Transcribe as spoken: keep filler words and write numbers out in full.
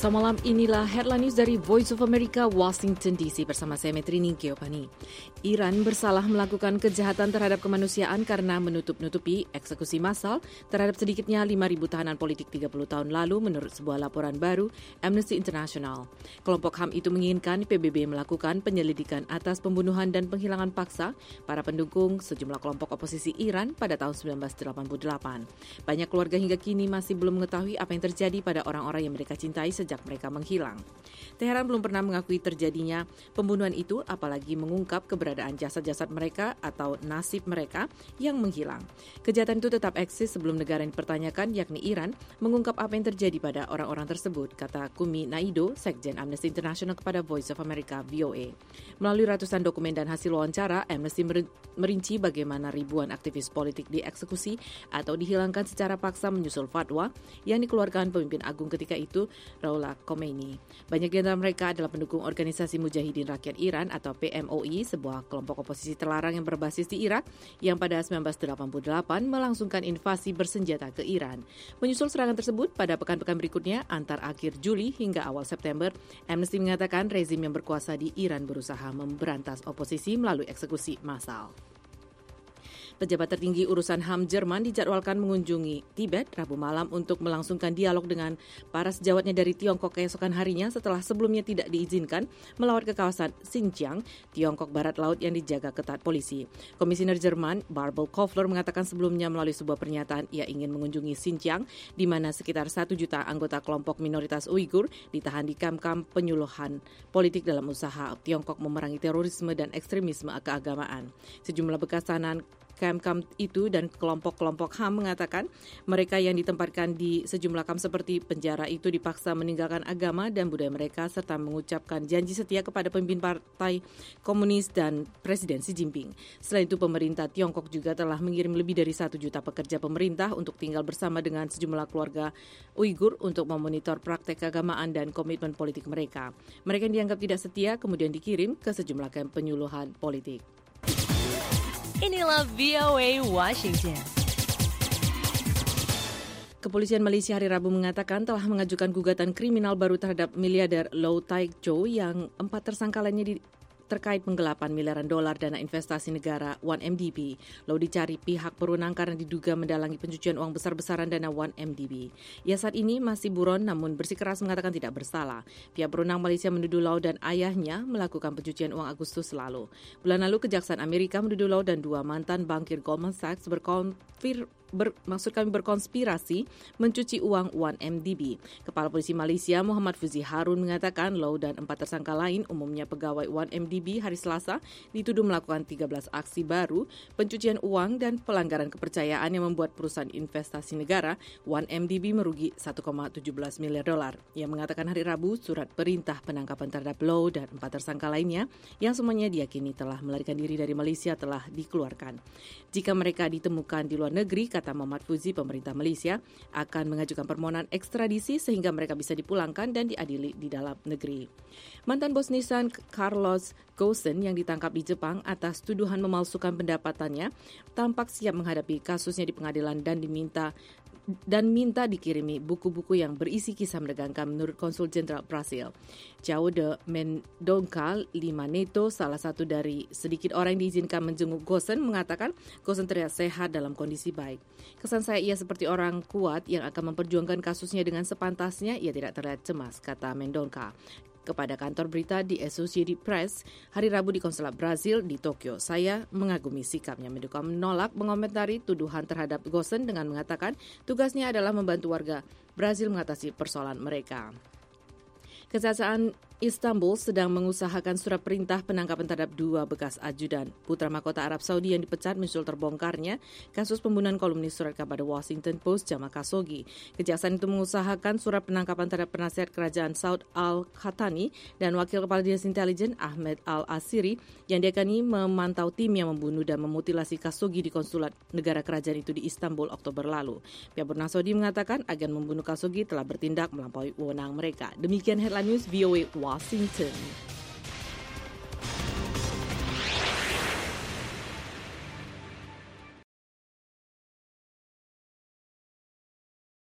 Selasa malam, inilah headline news dari Voice of America, Washington D C bersama saya Metrini Geopani. Iran bersalah melakukan kejahatan terhadap kemanusiaan karena menutup-nutupi eksekusi massal terhadap sedikitnya lima ribu tahanan politik tiga puluh tahun lalu menurut sebuah laporan baru Amnesty International. Kelompok H A M itu menginginkan P B B melakukan penyelidikan atas pembunuhan dan penghilangan paksa para pendukung sejumlah kelompok oposisi Iran pada tahun sembilan belas delapan puluh delapan. Banyak keluarga hingga kini masih belum mengetahui apa yang terjadi pada orang-orang yang mereka cintai sejak mereka menghilang. Teheran belum pernah mengakui terjadinya pembunuhan itu, apalagi mengungkap keberadaan jasad-jasad mereka atau nasib mereka yang menghilang. Kejahatan itu tetap eksis sebelum negara yang dipertanyakan, yakni Iran, mengungkap apa yang terjadi pada orang-orang tersebut, kata Kumi Naido, Sekjen Amnesty International kepada Voice of America V O A. Melalui ratusan dokumen dan hasil wawancara, Amnesty merinci bagaimana ribuan aktivis politik dieksekusi atau dihilangkan secara paksa menyusul fatwa yang dikeluarkan pemimpin agung ketika itu, Ruhollah Khomeini. Banyak di antara mereka adalah pendukung organisasi Mujahidin Rakyat Iran atau P M O I, sebuah kelompok oposisi terlarang yang berbasis di Irak yang pada sembilan belas delapan puluh delapan melangsungkan invasi bersenjata ke Iran. Menyusul serangan tersebut pada pekan-pekan berikutnya antar akhir Juli hingga awal September, Amnesty mengatakan rezim yang berkuasa di Iran berusaha memberantas oposisi melalui eksekusi massal. Pejabat tertinggi urusan H A M Jerman dijadwalkan mengunjungi Tibet Rabu malam untuk melangsungkan dialog dengan para sejawatnya dari Tiongkok keesokan harinya setelah sebelumnya tidak diizinkan melawat ke kawasan Xinjiang, Tiongkok Barat Laut yang dijaga ketat polisi. Komisioner Jerman Barbel Kofler mengatakan sebelumnya melalui sebuah pernyataan ia ingin mengunjungi Xinjiang, di mana sekitar satu juta anggota kelompok minoritas Uighur ditahan di kamp-kamp penyuluhan politik dalam usaha Tiongkok memerangi terorisme dan ekstremisme keagamaan. Sejumlah bekas tahanan kamp-kamp itu dan kelompok-kelompok H A M mengatakan mereka yang ditempatkan di sejumlah kamp seperti penjara itu dipaksa meninggalkan agama dan budaya mereka serta mengucapkan janji setia kepada pemimpin partai komunis dan Presiden Xi Jinping. Selain itu, pemerintah Tiongkok juga telah mengirim lebih dari satu juta pekerja pemerintah untuk tinggal bersama dengan sejumlah keluarga Uighur untuk memonitor praktek keagamaan dan komitmen politik mereka. Mereka yang dianggap tidak setia kemudian dikirim ke sejumlah kamp penyuluhan politik. Inilah V O A Washington. Kepolisian Malaysia hari Rabu mengatakan telah mengajukan gugatan kriminal baru terhadap miliarder Low Tai Chow yang empat tersangka lainnya di terkait penggelapan miliaran dolar dana investasi negara satu M D B. Low dicari pihak berwenang karena diduga mendalangi pencucian uang besar-besaran dana satu M D B. Ia saat ini masih buron namun bersikeras mengatakan tidak bersalah. Pihak berwenang Malaysia menuduh Low dan ayahnya melakukan pencucian uang Agustus lalu. Bulan lalu Kejaksaan Amerika menuduh Low dan dua mantan bankir Goldman Sachs berkonfir Ber, maksud kami berkonspirasi mencuci uang satu M D B. Kepala Polisi Malaysia Muhammad Fuzi Harun mengatakan Low dan empat tersangka lain, umumnya pegawai satu M D B, hari Selasa dituduh melakukan tiga belas aksi baru pencucian uang dan pelanggaran kepercayaan yang membuat perusahaan investasi negara satu M D B merugi satu koma satu tujuh miliar dolar. Ia mengatakan hari Rabu surat perintah penangkapan terhadap Low dan empat tersangka lainnya yang semuanya diyakini telah melarikan diri dari Malaysia telah dikeluarkan. Jika mereka ditemukan di luar negeri, kata Muhammad Fuzi, pemerintah Malaysia akan mengajukan permohonan ekstradisi sehingga mereka bisa dipulangkan dan diadili di dalam negeri. Mantan bos Nissan Carlos Ghosn yang ditangkap di Jepang atas tuduhan memalsukan pendapatannya tampak siap menghadapi kasusnya di pengadilan dan diminta dan minta dikirimi buku-buku yang berisi kisah menegangkan menurut Konsul Jenderal Brasil. João de Mendonça Lima Neto, salah satu dari sedikit orang yang diizinkan menjenguk Ghosn, mengatakan Ghosn terlihat sehat dalam kondisi baik. Kesan saya ia seperti orang kuat yang akan memperjuangkan kasusnya dengan sepantasnya, ia tidak terlihat cemas, kata Mendonça kepada kantor berita di Associated Press hari Rabu di konsulat Brazil di Tokyo. Saya mengagumi sikapnya. Mendonça menolak mengomentari tuduhan terhadap Ghosn dengan mengatakan tugasnya adalah membantu warga Brazil mengatasi persoalan mereka. Kejaksaan Istanbul sedang mengusahakan surat perintah penangkapan terhadap dua bekas ajudan putra mahkota Arab Saudi yang dipecat menyusul terbongkarnya kasus pembunuhan kolumnis surat kabar The Washington Post Jamal Khashoggi. Kejaksaan itu mengusahakan surat penangkapan terhadap penasihat kerajaan Saud Al-Khatani dan wakil kepala dinas intelijen Ahmed Al-Asiri yang diakini memantau tim yang membunuh dan memutilasi Khashoggi di konsulat negara kerajaan itu di Istanbul Oktober lalu. Pihak berwenang Saudi mengatakan agen membunuh Khashoggi telah bertindak melampaui wewenang mereka. Demikian headline news V O A Washington.